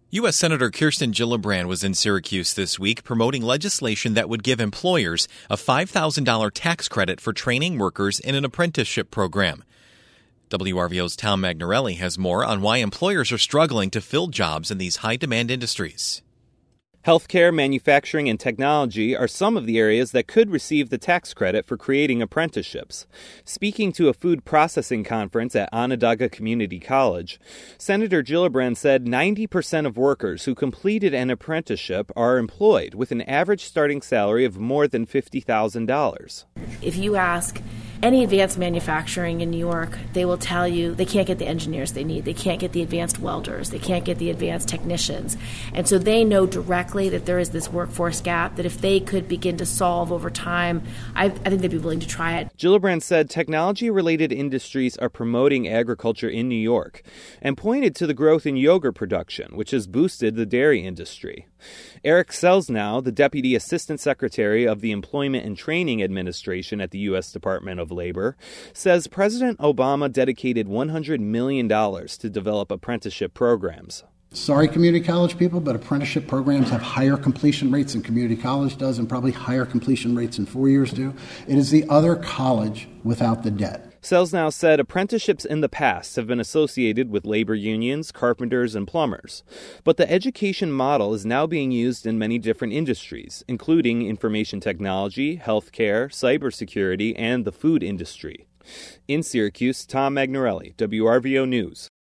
U.S. Senator Kirsten Gillibrand was in Syracuse this week promoting legislation that would give employers a $5,000 tax credit for training workers in an apprenticeship program. WRVO's Tom Magnarelli has more on why employers are struggling to fill jobs in these high-demand industries. Healthcare, manufacturing, and technology are some of the areas that could receive the tax credit for creating apprenticeships. Speaking to a food processing conference at Onondaga Community College, Senator Gillibrand said 90% of workers who completed an apprenticeship are employed with an average starting salary of more than $50,000. If you ask any advanced manufacturing in New York, they will tell you they can't get the engineers they need. They can't get the advanced welders. They can't get the advanced technicians. And so they know directly that there is this workforce gap that if they could begin to solve over time, I think they'd be willing to try it. Gillibrand said technology-related industries are promoting agriculture in New York and pointed to the growth in yogurt production, which has boosted the dairy industry. Eric Selznow, the Deputy Assistant Secretary of the Employment and Training Administration at the U.S. Department of Labor, says President Obama dedicated $100 million to develop apprenticeship programs. Sorry, community college people, but apprenticeship programs have higher completion rates than community college does and probably higher completion rates than 4 years do. It is the other college without the debt. Selznow said apprenticeships in the past have been associated with labor unions, carpenters, and plumbers. But the education model is now being used in many different industries, including information technology, healthcare, cybersecurity, and the food industry. In Syracuse, Tom Magnarelli, WRVO News.